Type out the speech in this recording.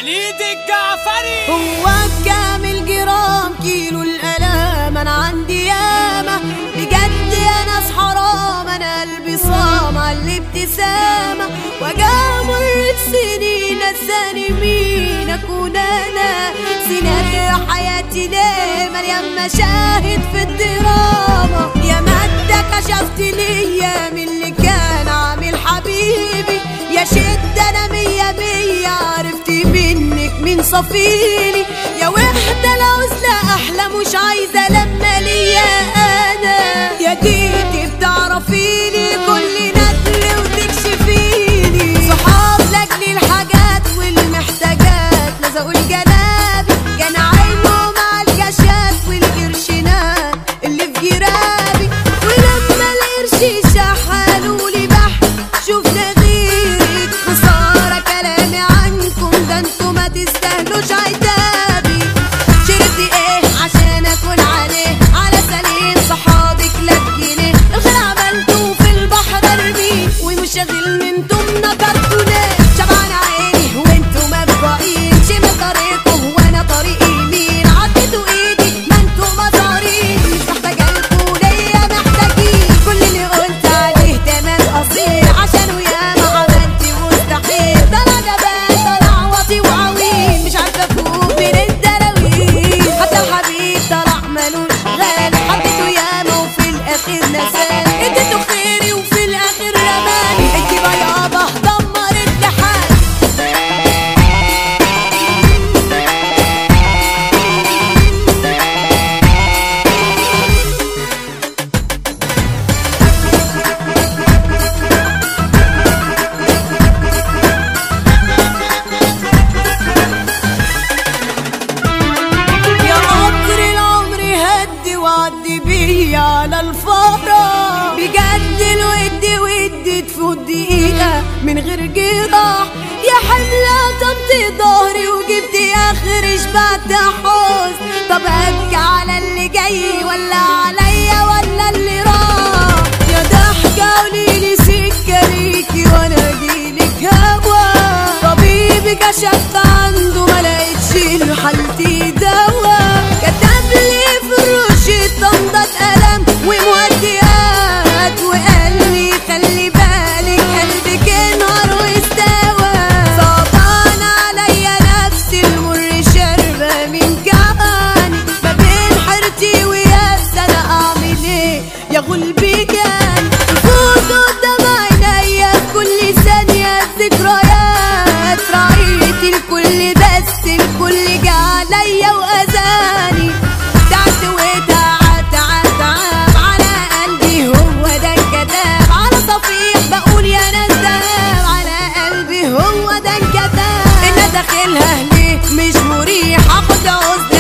وليد الجعفري. هو كامل جرام كيلو الألام أنا عندي ياما بجد يا ناس حرام. أنا قلبي صام على الابتسامة وجا مرت سنين نساني مين أكون أنا. سيناريو حياتي ليه مليان مشاهد في الدراما. يا مادة كشفت ليا من اللي كان عامل حبيبي. يا شد أنا مية مية عرفت منك مين صفيلي. يا وحدة العزلة أحلى مش عايزة لما ليا أنا. يا ديتي بتعرفيلي كل ندل وتكشفيلي. صحاب لأجل الحاجات والمحتاجات لزقوا الجنابي. كان عينهم على الكاشات والقرشينات اللي في جرابي. ولما القرش شحنولي بحر شفنا غيرك. خسارة كلامي عنكم ده انتوا ما تستاهلوش عتابي. شربتي ايه عشان اكون عليه على سليم صحابك لا بجنيه. الخير عملتوه في البحر ارميه ومش شاغلني انتم نكرتوا ليه. شبعان عيني وانتوا مبقين شمال طريقكم وانا طريقي يمين. عديتوا ايدي ما انتوا مصارين مش محتاجالكوا ليا محتاجين. كل اللي قلت عليه تمام اصيل عشان وياما عملتي مستحيل. طلع جبان طلع واطي وعويل مش عارفه افوق من الدراويل. حتى الحبيب طلع ملوش غال. حبيته ياما وفي الاخر نساني. اديته خيري وفي الاخر رماني. انتي بقى يابا دمرت لي حالي. يا قطر العمر هدي وعدي بيا على الفرح. بجد الود ودي تفوت دقيقة من غير جراح. يا حملة طبت ظهري وجبتي آخر شبعت حزن. طب أبكي على اللي جاي ولا عليا ولا اللي راح. يا ضحكة قوليلي سكة ليكي وأنا أجيلك هوا. طبيبي كشفت عنده ملقتش لحالتي دوا. كتبلي في الروشتة تمضة قلم ومهديات وقال لي خلي بالك قلبك انهار واستوى. صعبان عليا نفسي المر شاربة من جعاني. ما بين حيرتي وياس أنا أعمل إيه يا غلبي جاني. تفوت قدام عينيا كل ثانية ذكريات. راعيت الكل بس الكل جه عليا وأذاني. تعبت وتعبت عتعب على قلبي هو ده انكتاب. على صفيح بقول يا ناس دهب على قلبي هو ده انكتاب. إن داخلها ليه مش مريح. هاخد عذر